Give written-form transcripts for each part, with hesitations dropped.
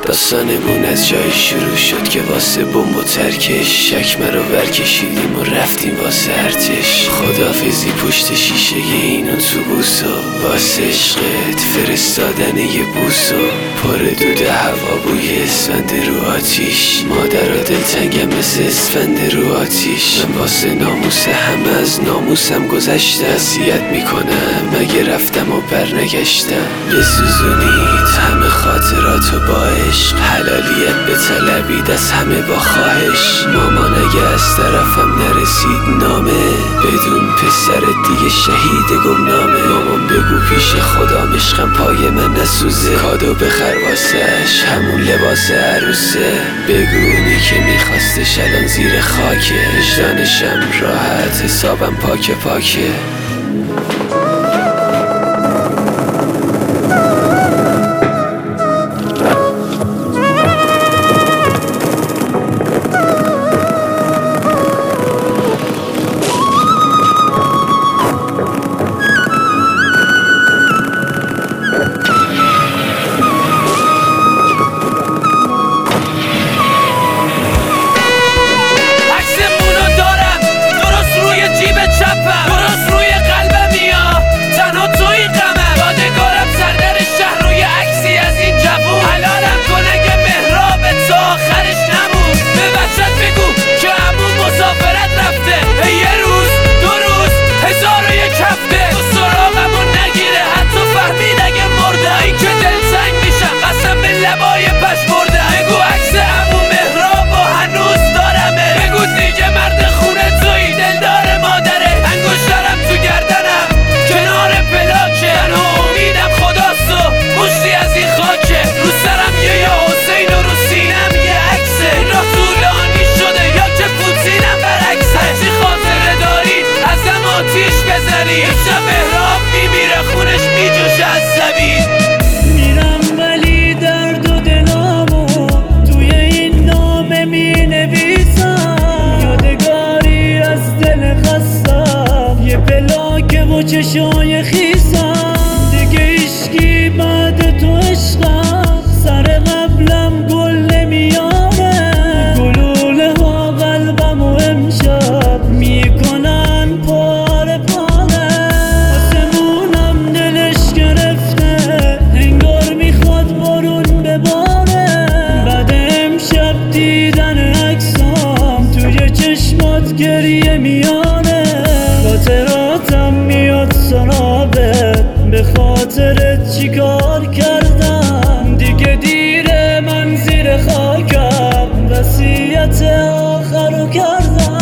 داستانمون از جایی شروع شد که واسه بمب و ترکش شکمه رو ورکشیدیم و رفتیم واسه ارتش. خدافزی پشت شیشه این اتوبوس و واسه عشقت فرستادن یه بوس و پر دود هوا بوی اسفند رو آتیش. مادر و دلتنگم مثل اسفند رو آتیش. من واسه ناموس همه از ناموسم گذشتم. وصیت میکنم مگه رفتم و برنگشتم. بسوزونید همه خاطراتو با عشق، حلالیت به طلبید از همه با خواهش. مامان اگه از طرفم نرسید نامه، بدون پسرت دیگه شهید گمنامه. مامان بگو پیش خدا عشقم پای من نسوزه، کادو بخر واسش همون لباس عروسه. بگو اونی که میخواستش الان زیر خاکه، وجدانشم راحت حسابم پاکه پاکه. میرم ولی درد و دلامو توی این نامه می نویسم. یادگاری از دل خستم، یه پلاک و چشای خیسم. دیگه عشقی بعد تو عشقم، سر قبلم گل نمیاره. گلوله ها قلبم و امشب میکنن پاره پاره. آسمونم دلش گرفته، انگار میخواد بارون بباره. بعد امشب دیدن عکسام توی چشمات گریه میاره. خاطراتم میاد سرابت، به خاطرت چیکار کردم. دیگه دیره من زیر خاکم، وصیت آخرو کردم.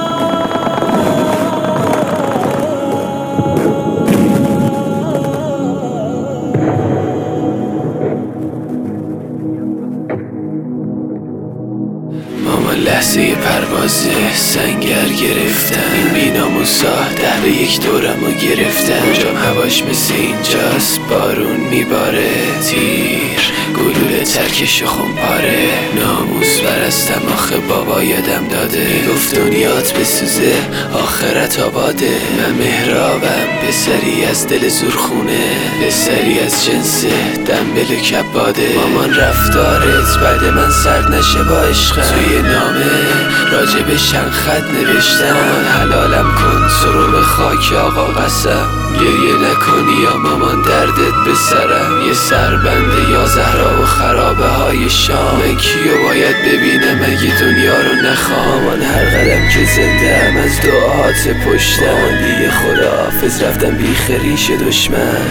مامان لحظه پروازه سنگر گرفتم. این بیناموسا 10-1 دورمو گرفتم. کجام هواش مثل اینجاست، بارون میباره. تیر گلوله ترکش خونپاره. ناموس برستم آخه بابا یادم داده، میگفت دنیات بسوزه آخرت آباده. من مهرابم پسری از دل زورخونه، پسری از جنس دنبل کباده. مامان رفتارت بعد من سرد نشه با عشقم. توی نامه راجبش چند خط نوشتم. مامان حلالم کن سرو خاک آقا قسم. گریه نکنی یا مامان دردت به سرم. یه سربنده یا زهرا و خرابه های شام. من کیو باید ببینم اگه دنیا رو نخوام. مامان هر قدم که زنده ام از دعاهات پشتم. مامان دیگه خداحافظ رفتم بی خریش دشمن.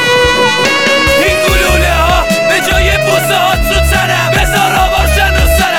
این گلوله ها به جای بوسه هات رو تنم، بذار آوارشن رو سرم.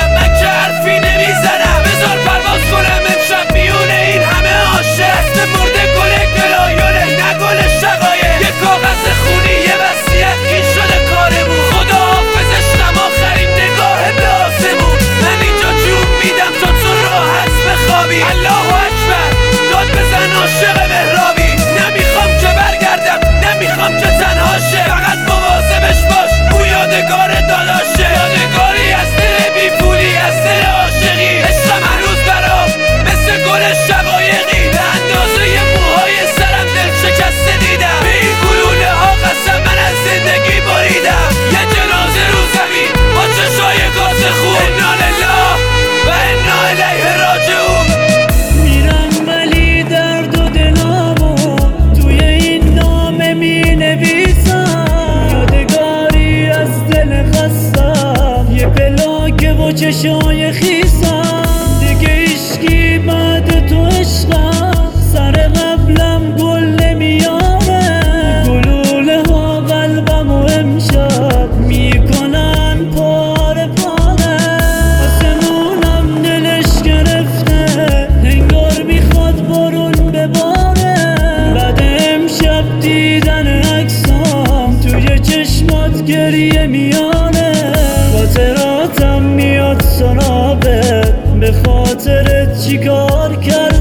چی کار کرد